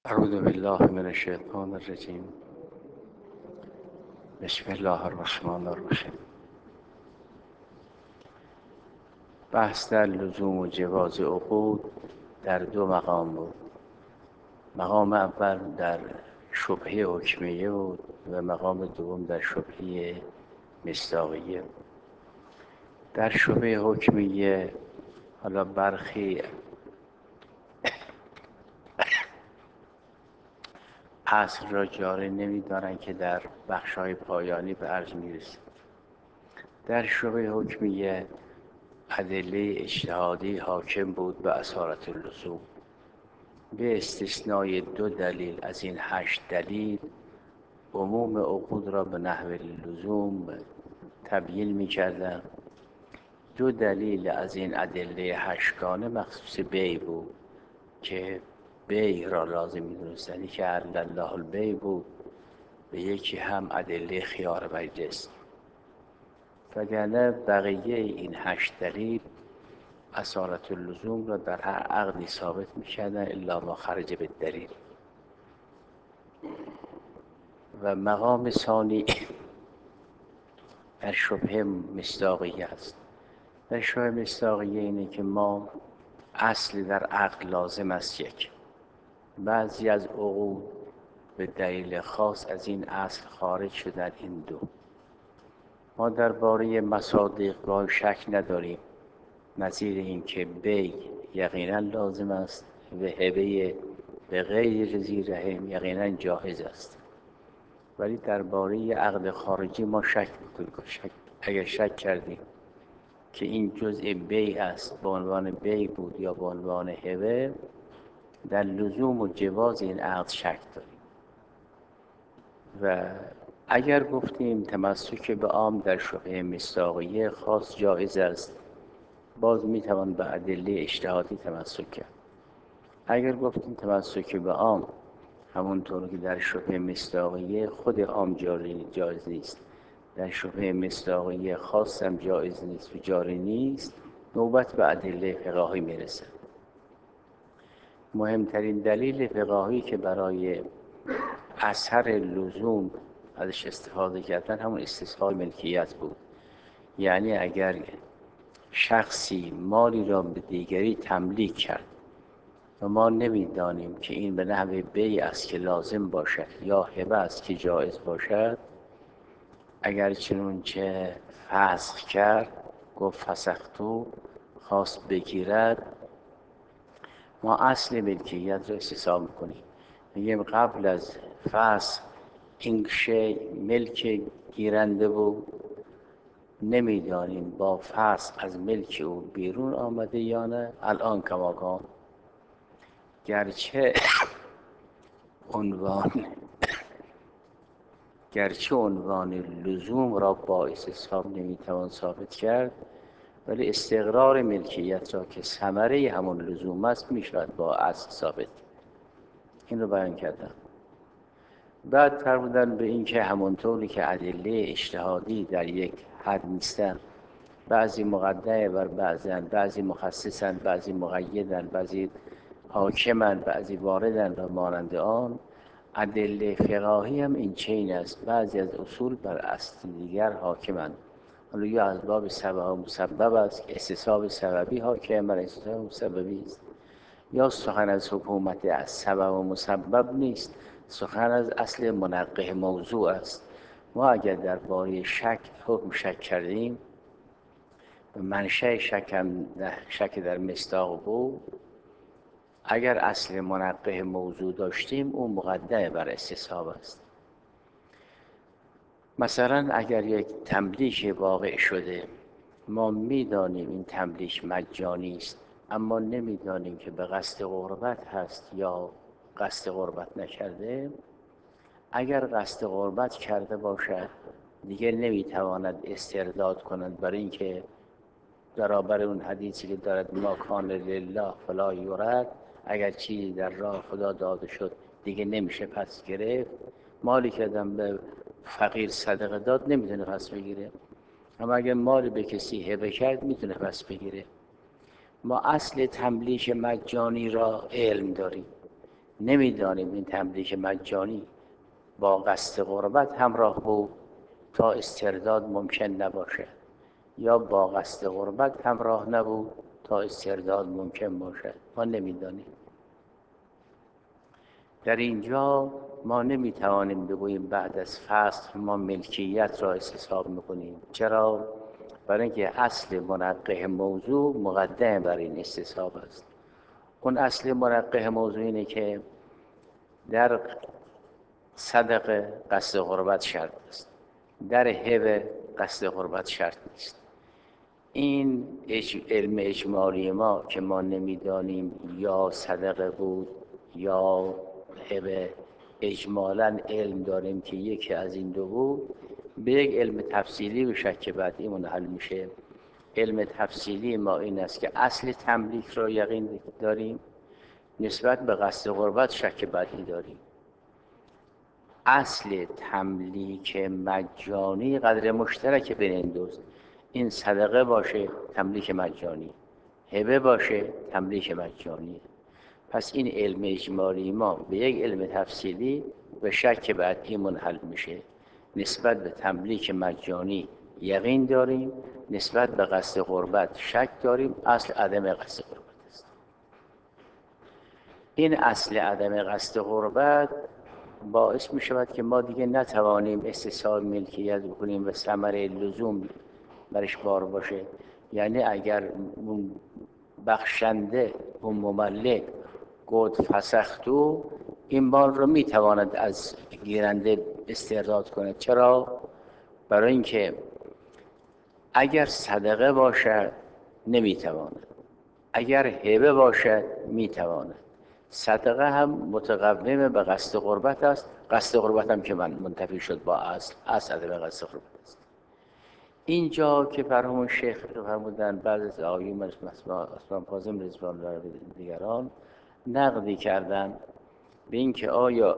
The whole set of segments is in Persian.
اعوذ بالله من الشیطان الرجیم. بسم الله الرحمن الرحیم. بحث در لزوم و جواز عقود در دو مقام بود. مقام اول در شبهه حکمیه بود و مقام دوم در شبهه مصداقیه. در شبهه حکمیه حالا برخی اصل را جاری نمی‌دارن که در بخش‌های پایانی به عرض می‌رسید. در شبهه حکمیه ادله اجتهادی حاکم بود به اصالت اللزوم، به استثنای 2 دلیل از این 8 دلیل عموم عقود را به نحو لزوم تبیین می‌کردند. 2 دلیل از این ادله 8گانه مخصوص بیع بود که بیع را لازم می‌دونستند، که احل الله البیع بود و یکی هم ادله خیار مجلس. وگرنه بقیه این 8 دلیل اصالت اللزوم را در هر عقدی ثابت می‌کردن الا ما خرج بالدلیل. و مقام ثانی در شبهه مصداقیه است. در شبهه مصداقیه اینه که ما اصل در عقد لازم است یک، بعضی از عقود به دلیل خاص از این اصل خارج شدن، این دو. ما درباره مصادیق راه شک نداریم، نظیر این که بیع یقینا لازم است و هبه به غیر ذی رحم یقینا جایز است. ولی درباره عقد خارجی ما اگر شک کردیم که این جزء بیع است، به عنوان بیع بود یا به عنوان هبه، در لزوم و جواز این عقد شک داریم. و اگر گفتیم تمسک به عام در شبهه مصداقیه خاص جایز است، باز میتوان به ادله اجتهادی تمسک کرد. اگر گفتیم تمسک به عام همونطور که در شبهه مصداقیه خود عام جایز نیست، در شبهه مصداقیه خاص هم جایز نیست و جاری نیست، نوبت به ادله فقهی میرسه. مهمترین دلیل فقهی که برای اثر لزوم ازش استفاده کردن همون استثبات ملکیت بود. یعنی اگر شخصی مالی را به دیگری تملیک کرد و ما نمیدانیم که این به نحو بیع است که لازم باشد یا هبه است که جایز باشد، اگر چنانچه فسخ کرد، گفت فسختو، خواست بگیرد، ما اصل ملکیت را استثاب میکنیم. میگیم قبل از فسخ این شی ملک گیرنده بود، نمیدانیم با فسخ از ملک او بیرون آمده یا نه. الان کماکان گرچه عنوان لزوم را با استصحاب نمیتوان ثابت کرد، ولی استقرار ملکیت را که ثمره همون لزوم است میشود با اصل ثابت. این رو بیان کردم. بعد فرمودن به این که همونطوری که ادله اجتهادی در یک حد نیستن، بعضی مقدمه بر بعضن، بعضی مخصصن، بعضی مقیدن، بعضی حاکمن، بعضی واردن و مانند آن، ادله فقهی هم این چین است. بعضی از اصول بر اصل دیگر حاکمند. حالا یا از باب سبب و مسبب است که استصحاب سببی حاکم بر استصحاب مسببی است، یا سخن از حکومت از سبب و مسبب نیست، سخن از اصل منقح موضوع است. ما اگر درباره حکم شک کردیم، منشأ شک در مصداق بود، اگر اصل منقح موضوع داشتیم اون مقدم بر استصحاب است. مثلا اگر یک تملیک واقع شده، ما میدانیم این تملیک مجانی است، اما نمیدانیم که به قصد قربت هست یا قصد قربت نکرده. اگر قصد قربت کرده باشد دیگه نمیتواند استرداد کند، برای اینکه برابر اون حدیثی که دارد ما کان لله فلا یرد، اگر چیزی در راه خدا داده شد دیگه نمیشه پس گرفت. مالی که آدم به فقیر صدقه داد نمیتونه پس بگیره، اما اگر مالی به کسی هبه کرد میتونه پس بگیره. ما اصل تملیک مجانی را علم داریم، نمیدانیم این تملیک مجانی با قصد غربت همراه بود تا استرداد ممکن نباشه یا با قصد غربت همراه نبود تا استرداد ممکن باشد. ما نمیدانیم. در اینجا ما نمیتوانیم بگوییم بعد از فصل ما ملکیت را استصحاب میکنیم. چرا؟ برای اینکه اصل منقح موضوع مقدم بر این استصحاب است. اون اصل منقح موضوع اینه که در صدقه قصد غربت شرط است، در هبه قصد غربت شرط نیست. این علم اجمالی ما که ما نمیدانیم یا صدقه بود یا هبه، اجمالاً علم داریم که یکی از این دو بود، به یک علم تفصیلی به شک بعدی منحل میشه. علم تفصیلی ما این است که اصل تملیک را یقین داریم، نسبت به قصد غربت شک بعدی داریم. اصل تملیک مجانی قدر مشترک بین این دوست، این صدقه باشه تملیک مجانی، هبه باشه تملیک مجانی. پس این علم اجمالی ما به یک علم تفصیلی به شک بعدی منحل میشه. نسبت به تملیک مجانی یقین داریم، نسبت به قصد غربت شک داریم. اصل عدم قصد غربت است. این اصل عدم قصد غربت باعث می شود که ما دیگه نتوانیم استصحاب ملکیت بکنیم و ثمره لزوم برش بار باشه. یعنی اگر اون بخشنده اون مملک گفت فسختو، این مال رو می تواند از گیرنده استرداد کنه. چرا؟ برای اینکه اگر صدقه باشد نمی تواند، اگر هبه باشد می تواند. صدقه هم متقوم به قصد غربت است، قصد غربت هم که من منتفی شد با اصل عدم قصد غربت است. اینجا که فرمون شیخ فرمودن بعض از آقایون اسلام کاظم رضوان الله علیه دیگران نقدی کردن به این که آیا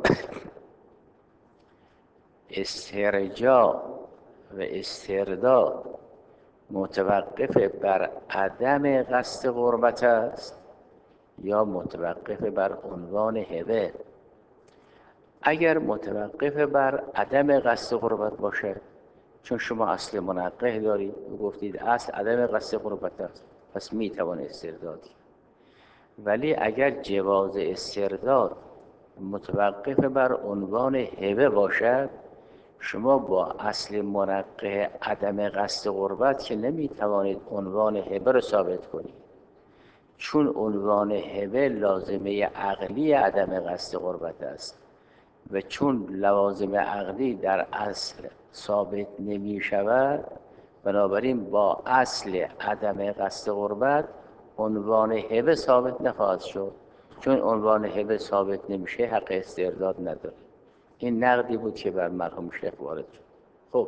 استرجاع و استرداد متوقف بر عدم قصد غربت است یا متوقف بر عنوان هبه. اگر متوقف بر عدم قصد غربت باشه، چون شما اصل منقح دارید و گفتید اصل عدم قصد غربت است، پس میتوان استرداد. ولی اگر جواز استرداد متوقف بر عنوان هبه باشد، شما با اصل منقح عدم قصد غربت که نمیتوانید عنوان هبه رو ثابت کنید، چون عنوان هبه لازمه عقلی عدم قصد غربت است و چون لوازم عقلی در اصل ثابت نمی شود، بنابراین با اصل عدم قصد غربت عنوان هبه ثابت نخواهد شد. چون عنوان هبه ثابت نمیشه حق استرداد نداره. این نقدی بود که بر مرحوم شیخ وارد شد. خب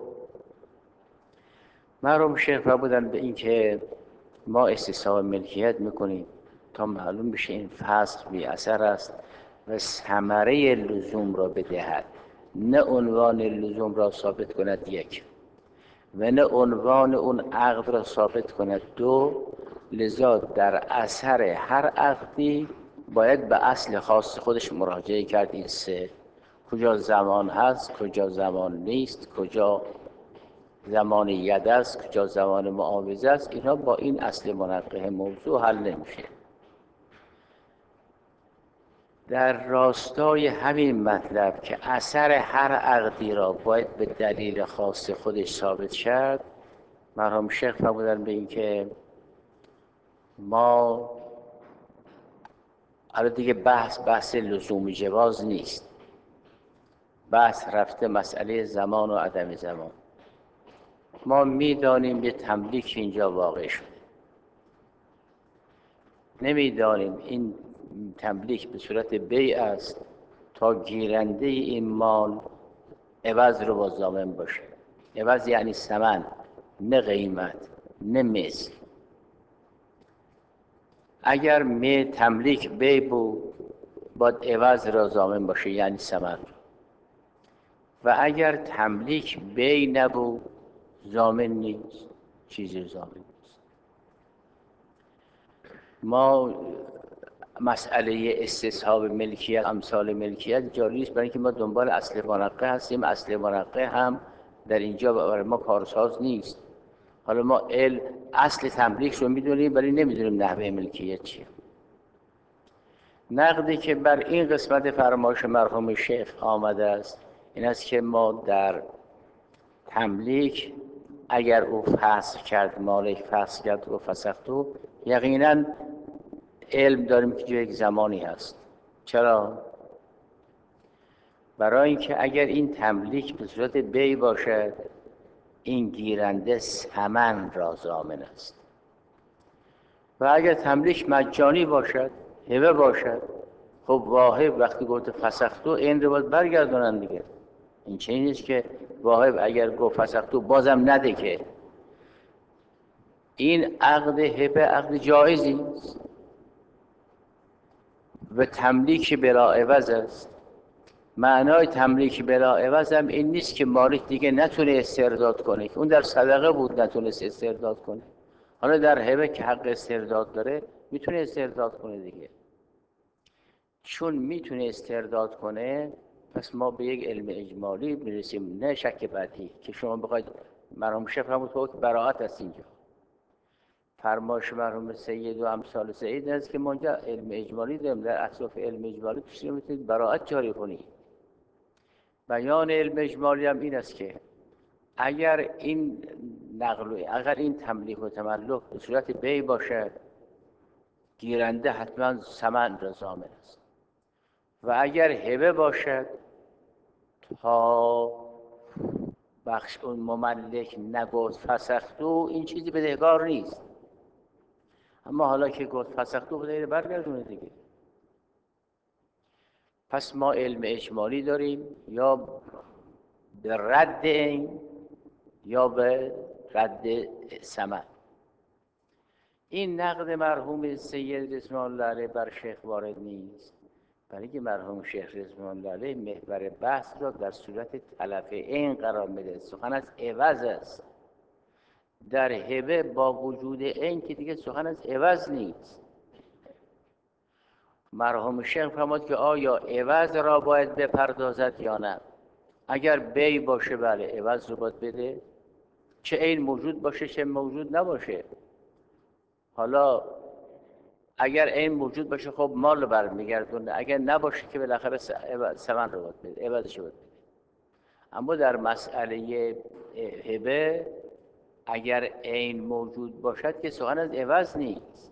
مرحوم شیخ فرمودن به این که ما استصحاب ملکیت میکنیم تا معلوم بشه این فصل بی اثر است و ثمره لزوم را بدهد، نه عنوان لزوم را ثابت کند یک، و نه عنوان اون عقد را ثابت کند دو. لذا در اثر هر عقدی باید به اصل خاص خودش مراجعه کرد. این سه، کجا زمان هست، کجا زمان نیست، کجا زمان ید است، کجا زمان معاوضه است، اینا با این اصل منقح موضوع حل نمیشه. در راستای همین مطلب که اثر هر عقدی را باید به دلیل خاص خودش ثابت شد، مرحوم شیخ فرمودن به این که ما حالا دیگه بحث لزوم جواز نیست، بحث رفته مسئله زمان و عدم زمان. ما میدانیم یه تملیک اینجا واقع شده، نمیدانیم این تملیک به صورت بیع است تا گیرنده این مال عوض رو با ضامن باشه. عوض یعنی ثمن، نه قیمت، نه مثل. اگر تملیک بیع بود باید عوض را ضامن باشه، یعنی ثمن. و اگر تملیک بیع نبود ضامن نیست، چیزی ضامن نیست. ما مسئله استصحاب ملکیت، امثال ملکیت جاری است، برای اینکه ما دنبال اصل منقه هستیم. اصل منقه هم در اینجا برای ما کارساز نیست. حالا ما اصل تملیک رو میدونیم ولی نمیدونیم نحوه ملکیت چیه. نقدی که بر این قسمت فرمایش مرحوم شیخ آمده است این است که ما در تملیک اگر او فسخ کرد، مالک فسخ کرد و فسختو، یقینا علم داریم که یک زمانی هست. چرا؟ برای اینکه اگر این تملیک به صورت بی باشد، این گیرنده ثمن را ضامن است. و اگر تملیک مجانی باشد، هبه باشد، خب واهب وقتی گفت فسختو این رو باید برگردونن دیگه. این چه نیست که واهب اگر گفت فسختو بازم نده، که این عقد هبه عقد جایزی است و تملیک بلا عوض است. معنای تملیک بلا عوض هم این نیست که مالک دیگه نتونه استرداد کنه، که اون در صدقه بود نتونست استرداد کنه. حالا در هبه که حق استرداد داره میتونه استرداد کنه دیگه. چون میتونه استرداد کنه پس ما به یک علم اجمالی میرسیم، نه شک بدی که شما بخواید مرحوم شیخ فرمود که براءت است. اینجا فرمایش مرحوم سید و امثال سید است که ما اینجا علم اجمالی داریم، در اصل علم اجمالی کسی میتونید براءت جاری کنید. بیان علم اجمالی هم این است که اگر این اگر این تملیک و تملک به صورت بی باشه، گیرنده حتما ثمن را ضامن است. و اگر هبه باشد، تا بخش اون مملک نگفت فسختو، این چیزی بدهکار نیست. اما حالا که گفت فسختو، بده برگردونه دیگه. پس ما علم اجمالی داریم، یا به رد این یا به رد ثمن. این نقد مرحوم سید رضوان الله علیه بر شیخ وارد نیست، برای که مرحوم شیخ رضوان الله علیه محور بحث را در صورت تلف این قرار میده. سخن از عوض است. در هبه با وجود این که دیگه سخن از عوض نیست. مرحوم شیخ فرمود که آیا عوض را باید بپردازد یا نه. اگر بی باشه بله عوض رو باید بده، چه این موجود باشه چه موجود نباشه. حالا اگر این موجود باشه خب مال رو برمیگردونه، اگر نباشه که بالاخره ثمن رو باید بده، عوضش رو باید بده. اما در مسئله هبه اگر این موجود باشد که سخن از عوض نیست.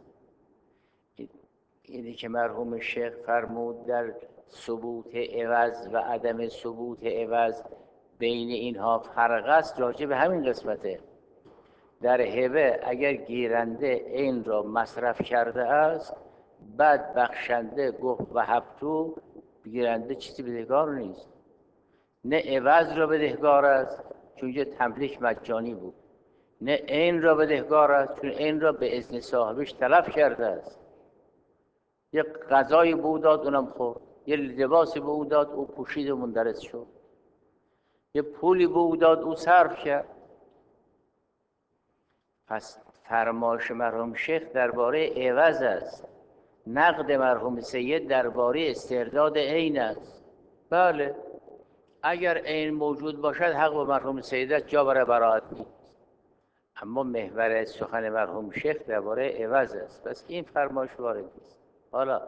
اینی که مرحوم شیخ فرمود در ثبوت عوض و عدم ثبوت عوض بین اینها فرق است، راجع به همین قسمته. در هبه اگر گیرنده این را مصرف کرده است، بعد بخشنده گفت وهبتو، گیرنده چیزی بدهکار نیست، نه عوض را بدهکار است چون اینجا تملیک مجانی بود، نه این را بدهکار است چون این را به اذن صاحبش تلف کرده است. یه غذای به او داد اونم خورد، یه لباسی به او داد او پوشید و مندرس شد، یه پولی به او داد او صرف کرد. پس فرمایش مرحوم شیخ درباره عوض است، نقد مرحوم سید درباره استرداد عین است. بله اگر عین موجود باشد حق با مرحوم سید است، جا برای براءت نیست. اما محور سخن مرحوم شیخ درباره عوض است، پس این فرمایش وارد نیست. حالا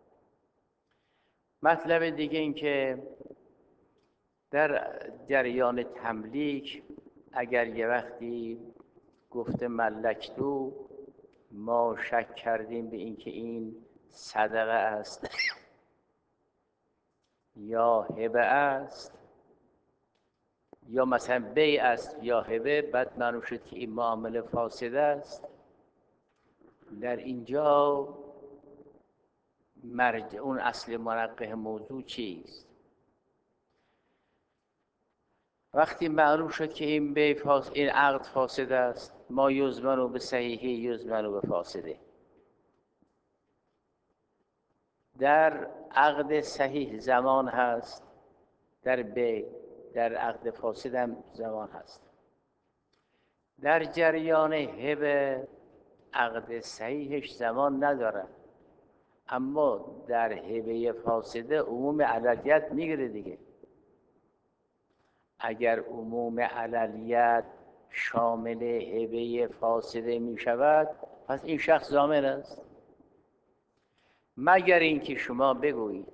مطلب دیگه این که در جریان تملیک اگر یه وقتی گفته ملکتو، ما شک کردیم به اینکه این صدقه است یا هبه است یا مثلا بی است یا هبه، بعد معلوم شد که این معامله فاسده است. در اینجا مرجع اون اصل منقه موضوع چیست؟ وقتی معلوم شد که این عقد فاسد است، ما یزمنو به صحیحی یزمنو به فاسده. در عقد صحیح زمان هست، در عقد فاسد هم زمان هست. در جریان هبه عقد صحیحش زمان نداره، اما در هبه فاسده عموم عللیت میگیره دیگه. اگر عموم عللیت شامل هبه فاسده می شود، پس این شخص ضامن است، مگر اینکه شما بگویید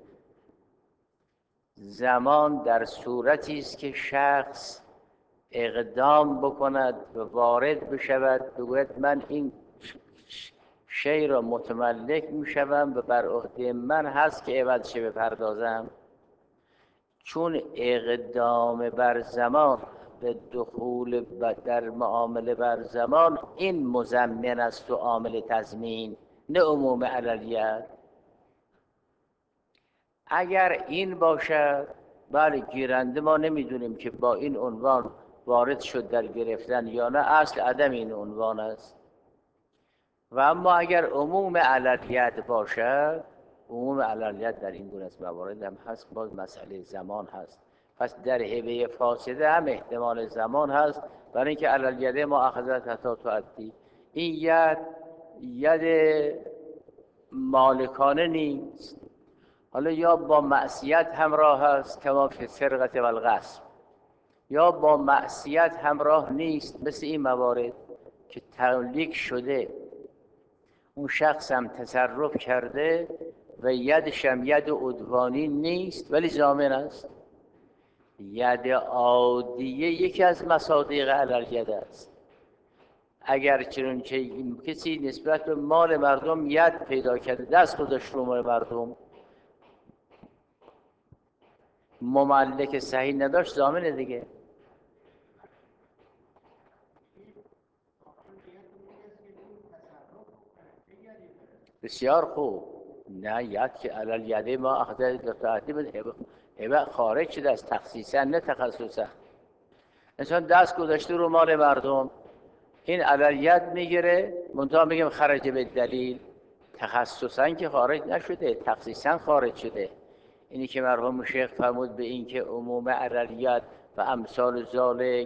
زمان در صورتی است که شخص اقدام بکند و وارد بشود، بگوید من این شی را متملک میشوم و بر عهده من هست که عوضش بپردازم. چون اقدام بر زمان به دخول در معامله بر زمان این مضمن است و عامل تضمین، نه عموم عللیت. اگر این باشد، بله گیرنده ما نمیدونیم که با این عنوان وارد شد در گرفتن یا نه، اصل عدم این عنوان است. و اما اگر عموم عللیت باشد، عموم عللیت در این گونه از موارد هم هست، باز مسئله زمان هست. پس در هبه فاسده هم احتمال زمان هست، برای اینکه علیت ما اخذت حتی تعدی، این ید مالکانه نیست. حالا یا با معصیت همراه هست کما فی السرقة و الغصب، یا با معصیت همراه نیست، مثل این موارد که تملیک شده، اون شخص هم تصرف کرده و یدش هم ید عدوانی نیست ولی ضامن است. ید عادیه یکی از مصادیق عللیت است. اگر چنانچه کسی نسبت به مال مردم ید پیدا کرده، دست گذاشت رو مال مردم، مملک صحیح نداشت، ضامنه دیگه. بسیار خوب. نه، ید که علل یده ما اخذ دفعاتی بود، هبه خارج شده از تخصیصا نه تخصصا. انسان دست گذاشته رو مال مردم، این علل ید میگیره، منتها میگیم خرج به دلیل، تخصصا که خارج نشده، تخصیصا خارج شده. اینی که مرحوم شیخ فرمود به این که عموم عللیت و امثال ذالک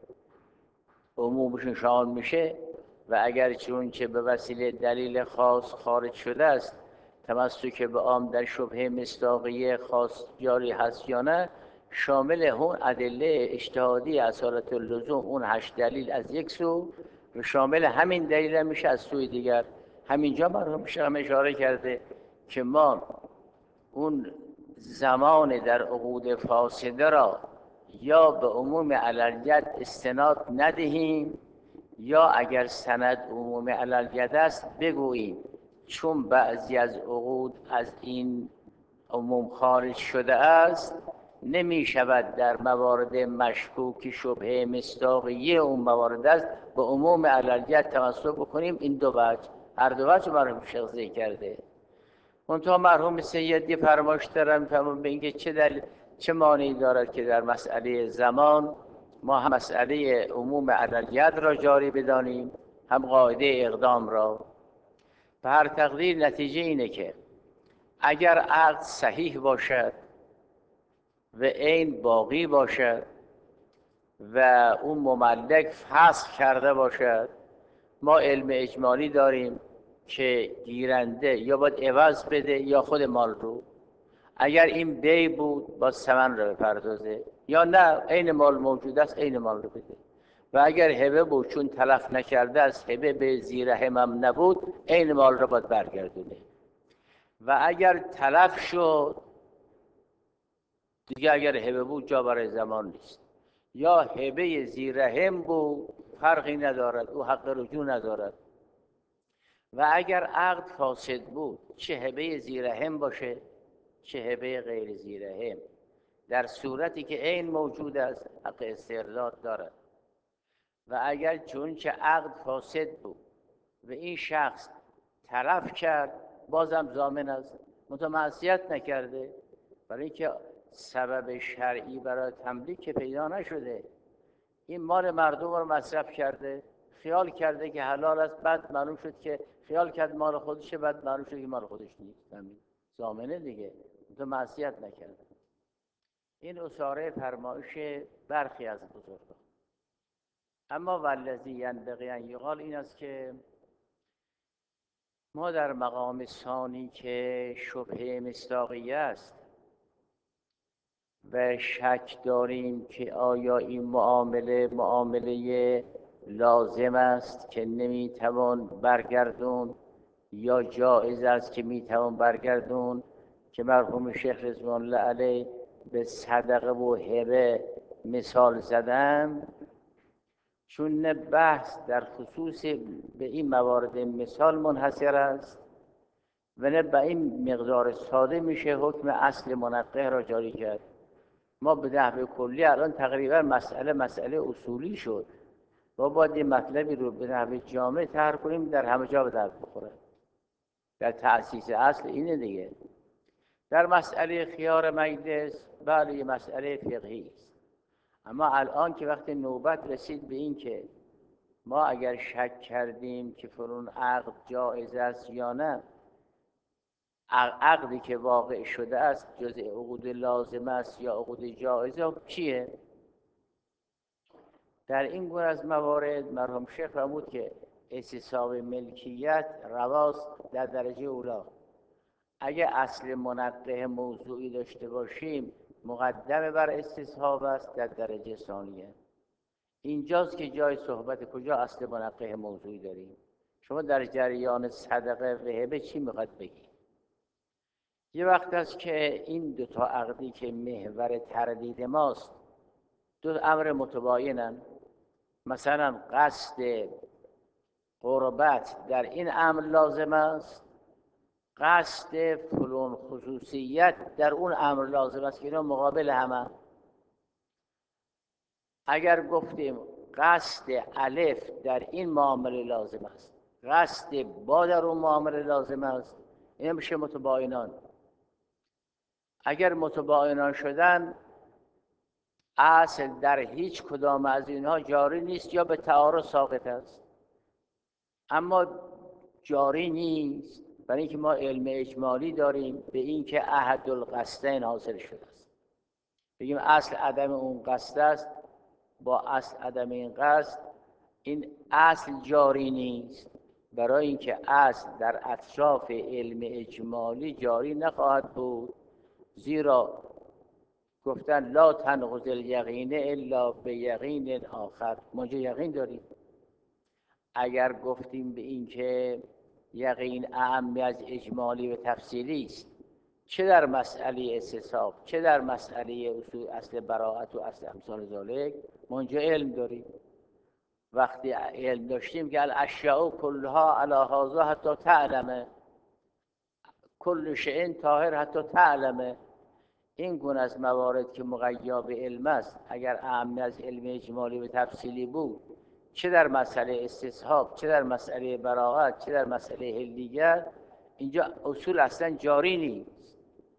عمومشون شامل میشه، و اگر چون که به وسیله دلیل خاص خارج شده است، تمسک به عام در شبهه مصداقیه خاص جاری هست یا نه، شامل اون ادله اجتهادی اصالت اللزوم، اون 8 دلیل از یک سو، و شامل همین دلیل میشه از سوی دیگر. همینجا مرحوم شیخ اشاره کرده که ما اون زمان در عقود فاسده را یا به عموم عللیت استناد ندهیم، یا اگر سند عموم عللیت است بگوییم چون بعضی از عقود از این عموم خارج شده است، نمی شود در موارد مشکوک شبهه مصداقیه اون موارد است به عموم عللیت تمسک بکنیم. این دو وجه، هر دو وجه مرحوم شیخ ذکر کرده. منتها مرحوم سیدی فرمایش دارن به اینکه چه مانعی دارد که در مسئله زمان ما هم مسئله عموم عللیت را جاری بدانیم، هم قاعده اقدام را. به هر تقدیر نتیجه اینه که اگر عقد صحیح باشد و عین باقی باشد و اون مملک فسخ کرده باشد، ما علم اجمالی داریم که گیرنده یا باید عوض بده یا خود مال رو. اگر این بی بود با ثمن رو بپردازه، یا نه عین مال موجود است عین مال رو بده. و اگر هبه بود چون تلف نکرده است، هبه به زیر همم نبود، عین مال رو باید برگردونه. و اگر تلف شد دیگه، اگر هبه بود جا برای زمان نیست، یا هبه زیر هم بود فرقی ندارد، او حق رجوع ندارد. و اگر عقد فاسد بود، چه هبه زیر هم باشه چه هبه غیر زیر هم، در صورتی که عین موجود است حق استرداد دارد. و اگر چون که عقد فاسد بود و این شخص تلف کرد، بازم ضامن است، معصیت نکرده، برای اینکه سبب شرعی برای تملیک که پیدا نشده. این مال مردم رو مصرف کرده، خیال کرده که حلال است، بعد معلوم شد که خیال کرد مال خودشه، بعد معلوم شد که مال خودش نیست، ضامنه دیگه، معصیت نکرده. این اصاره فرمایش برخی از بزرگان. اما والذی ینبغی ان یقال این است که ما در مقام ثانی که شبهه مصداقیه است و شک داریم که آیا این معامله لازم است که نمیتوان برگردون یا جایز است که میتوان برگردون، که مرحوم شیخ رضوان الله علیه به صدقه و هبه مثال زدن، چون نه بحث در خصوص به این موارد مثال منحصر است و نه به این مقدار ساده میشه حکم اصل منقح را جاری کرد. ما به نحو کلی الان تقریبا مسئله اصولی شد. ما باید این مطلبی رو به نحو جامع طرح کنیم در همه جا به درد بخوره. در تأسیس اصل اینه دیگه. در مسئله خیار مجلس، بله یه مسئله فقهی است، اما الان که وقتی نوبت رسید به این که ما اگر شک کردیم که فلان عقد جایز است یا نه، عقدی که واقع شده است جزء عقود لازم است یا عقود جایزه چیه؟ در این گونه از موارد مرحوم شیخ فرمود که استصحاب ملکیت رواست در درجه اولا. اگه اصل منقح موضوعی داشته باشیم مقدم بر استصحاب است در درجه ثانیه. اینجاست که جای صحبت کجا اصل منقح موضوعی داریم. شما در جریان صدقه و هبه چی میخواد بگی؟ یه وقت است که این دو تا عقدی که محور تردید ماست دو امر متباینن، مثلا قصد قربت در این امر لازم است، قصد فلان خصوصیت در اون امر لازم است که اینا مقابل همه. اگر گفتیم قصد الف در این معامله لازم است، قصد با در اون معامله لازم است، اینا میشه متباینان. اگر متباینان شدن اصل در هیچ کدام از اینها جاری نیست یا به تعارض ساقط است. اما جاری نیست برای اینکه ما علم اجمالی داریم به اینکه احد القصدین حاصل شده است. بگیم اصل عدم اون قصد است با اصل عدم این قصد، این اصل جاری نیست، برای اینکه اصل در اطراف علم اجمالی جاری نخواهد بود، زیرا گفتن لا تنقض الیقین الا به یقین آخر. ما اینجا یقین داریم. اگر گفتیم به این که یقین اعم از اجمالی و تفصیلی است، چه در مسئله استصحاب چه در مسئله اصول اصل براءت و اصل امثال ذالک، ما اینجا علم داریم. وقتی علم داشتیم که الاشیاء کلها علی هذا حتی تعلمه، کل شیء طاهر حتی تعلمه. این گونه از موارد که مقید به علم است اگر اعم از علم اجمالی و تفصیلی بود، چه در مسئله استصحاب چه در مسئله براءت چه در مسئله دیگر، اینجا اصول اصلا جاری نیست.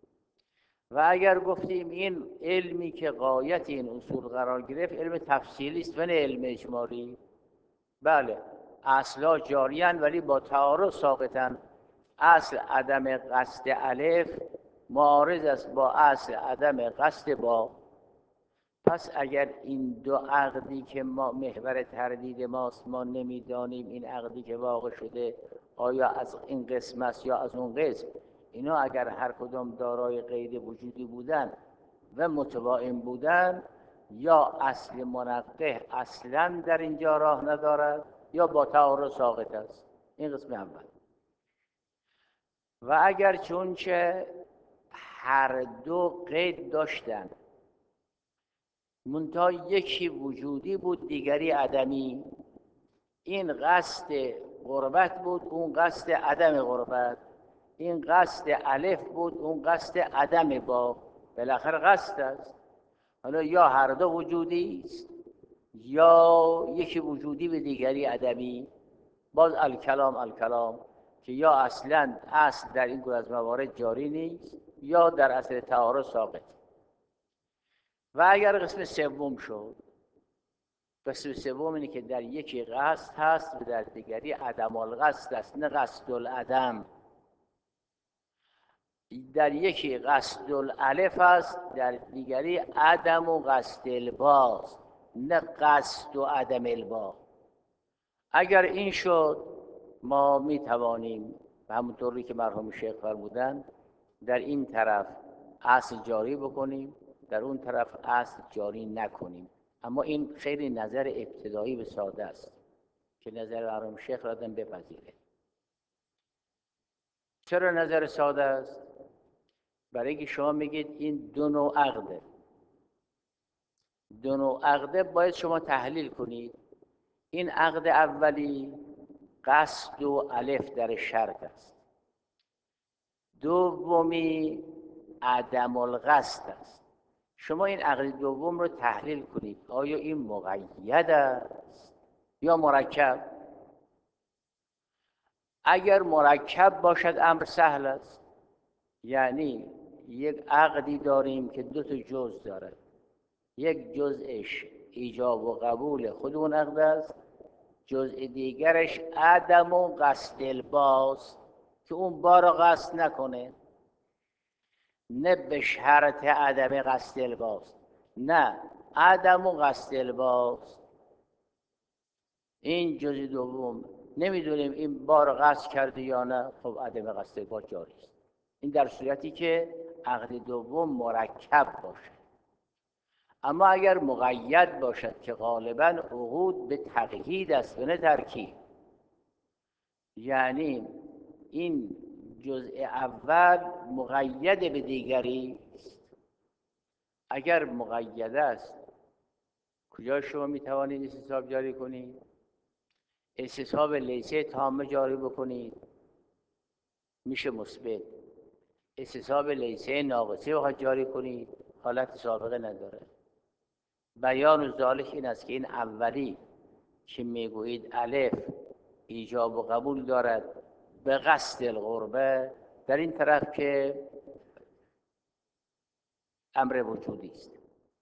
و اگر گفتیم این علمی که غایت این اصول قرار گرفت علم تفصیلی است و نه علم اجمالی، بله اصلا جاریان ولی با تعارض ساقطن. اصل عدم قصد الف معارض است با اصل عدم قصد با. پس اگر این دو عقدی که ما محور تردید ماست ما نمیدانیم این عقدی که واقع شده آیا از این قسم است یا از اون قسم، اینا اگر هر کدام دارای قید وجودی بودن و متباین بودن، یا اصل منقح اصلا در اینجا راه ندارد یا با تعارض ساقط است. این قسم اول. و اگر چونچه هر دو قید داشتن منتها یکی وجودی بود دیگری عدمی، این قصد قربت بود اون قصد عدم قربت، این قصد الف بود اون قصد عدم با، بالاخره قصد است. حالا یا هر دو وجودی است یا یکی وجودی به دیگری عدمی. باز الکلام که یا اصلا اصل در این گونه از موارد جاری نیست یا در اصل تعارض ساقط. و اگر قسم سوم شد، قسم سوم اینه که در یکی قصد هست و در دیگری عدم القصد است، نه قصد العدم. در یکی قصد الالف است در دیگری عدم و قصد البا، نه قصد و عدم البا. اگر این شد ما می توانیم و همونطوری که مرحوم شیخ فرمودن در این طرف اصل جاری بکنیم، در اون طرف اصل جاری نکنیم. اما این خیلی نظر ابتدایی و ساده است که نظر مرحوم شیخ را آدم بپذیره. چرا نظر ساده است؟ برای اینکه شما میگید این دو نوع عقده، دو نوع عقده باید شما تحلیل کنید. این عقد اولی قصد و الف در شرط است، دومی عدم القصد است. شما این عقد دوم رو تحلیل کنید، آیا این مقید است یا مرکب؟ اگر مرکب باشد امر سهل است، یعنی یک عقدی داریم که دو تا جزء دارد، یک جزءش ایجاب و قبول خود اون عقد است، جزء دیگرش عدم و قصد الباس که اون بار را قصد نکنه، نه به شرط عدم قصد الباس، نه عدم و قصد الباس. این جزء دوم نمیدونیم این بار قصد کرده یا نه، خب عدم قصد الباس جاری است. این در صورتی که عقد دوم مرکب باشه. اما اگر مقید باشد که غالباً عقود به تقیید است و نه ترکیب، یعنی این جزء اول مقید به دیگری است. اگر مقید است کجا شما می توانید استصحاب جاری کنید؟ استصحاب لیسه تامه جاری بکنید میشه مثبت. استصحاب لیسه ناقصه بخواید جاری کنید حالت سابقه نداره. بیان ذالک این است که این اولی که میگویید الف ایجاب و قبول دارد به قصد القربه، در این طرف که امر وجودی است.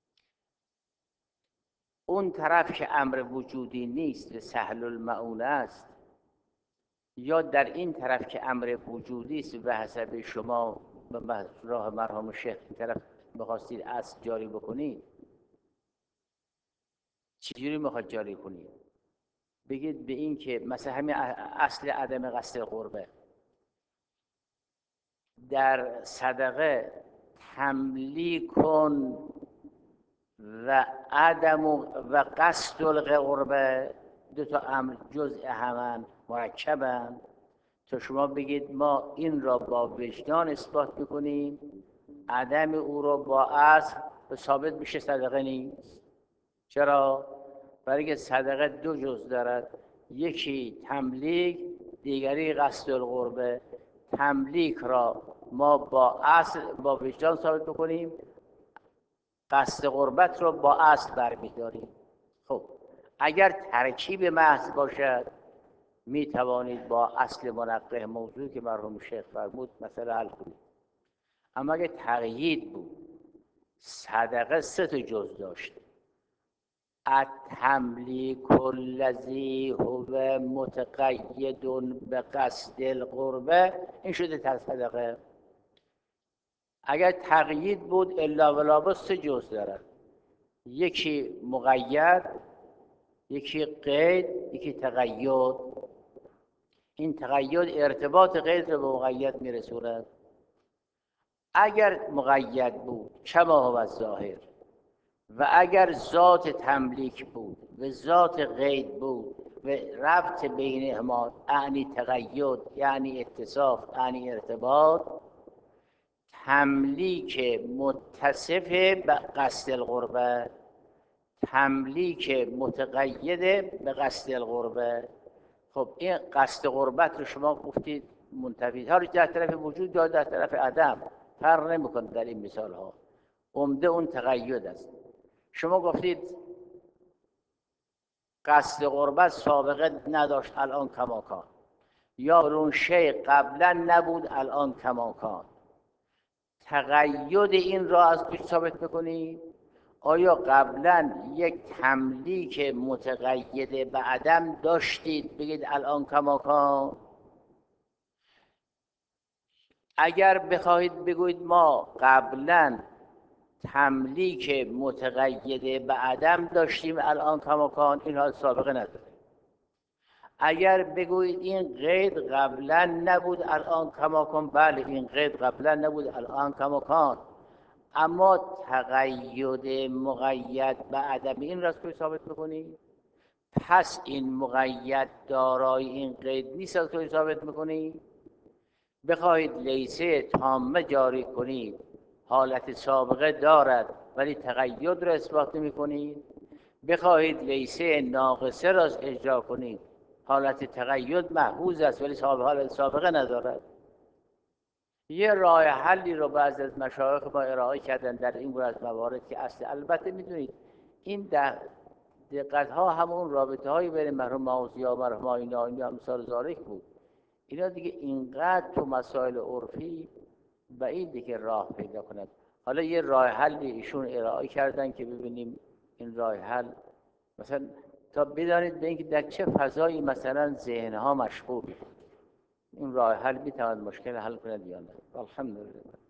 اون طرف که امر وجودی نیست و سهل المعونه است، یا در این طرف که امر وجودی است و حسب شما به راه مرحوم شیخ این طرف بخواستید اصل جاری بکنید، چجوری میخواد جاری کنید؟ بگید به این که مثلا همین اصل عدم قصد قربه در صدقه تملیک کن و عدم و قصد القربه، دو تا امر جزء همان مرکبن، تا شما بگید ما این را با وجدان اثبات میکنیم، عدم او را با اصل ثابت میشه صدقه نیست. چرا؟ برای که صدقه دو جزء دارد، یکی تملیک، دیگری قصد القربه. تملیک را ما با اصل با وجدان ثابت بکنیم، قصد قربت را با اصل برمیداریم. خب اگر ترکیب محض باشد می توانید با اصل منقح موضوع که مرحوم شیخ فرمود مثلا حل کنید. اما اگر تقیید بود، صدقه سه تا جز داشت، التملیک الذی هو متقید به قصد القربه، این شده صدقه. اگر تقیید بود الا ولا سه جز دارد، یکی مقید، یکی قید، یکی تقید. این تقید ارتباط قید رو به مقید میرسوند. اگر مقید بود کما هو الظاهر، و اگر ذات تملیک بود و ذات قید بود و ربط بینهما یعنی تقید یعنی اتصاف یعنی ارتباط، تملیک متصف به قصد القربه، تملیک متقید به قصد القربه. خب این قصد قربت رو شما گفتید منتفی ها رو در طرف وجود یا در طرف عدم فرق نمیکنه. در این مثال ها عمده اون تقید است. شما گفتید قصد قربت سابقه نداشت الان کماکان، یا اون شیء قبلا نبود الان کماکان. تقید این را از کجا ثابت بکنید؟ آیا قبلا یک تملیک متقید به عدم داشتید بگید الان کماکان؟ اگر بخواهید بگویید ما قبلا تملیک متقید به عدم داشتیم الان کماکان، این حال سابقه نداره. اگر بگویید این قید قبلا نبود الان کماکان، بله این قید قبلا نبود الان کماکان، اما تقید مقید به عدم این را توی ثابت بکنید، پس این مقید دارای این قید نیست از توی ثابت میکنید. بخواهید لیسه تامه جاری کنید حالت سابقه دارد ولی تقید را اثبات نمی کنید. بخواهید لیسه ناقصه را اجرا کنید حالت تقید محفوظ است ولی حالت سابقه ندارد. یه راه حلی رو بعضی از مشایخ ما ارائه کردن در این گونه از موارد که اصل، البته میدونید این دقت ها همون رابطه هایی بین مرحوم ماوزیا و مرحوم آینی امثال زارک بود. اینا دیگه اینقدر تو مسائل عرفی بعیده که راه پیدا کند. حالا یه راه حلی ایشون ارائه کردن که ببینیم این راه حل مثلا تا بدانید به اینکه در چه فضایی مثلا ذهنها مشغول، این راه حل میتواند مشکل حل کند یا نه. الحمدلله.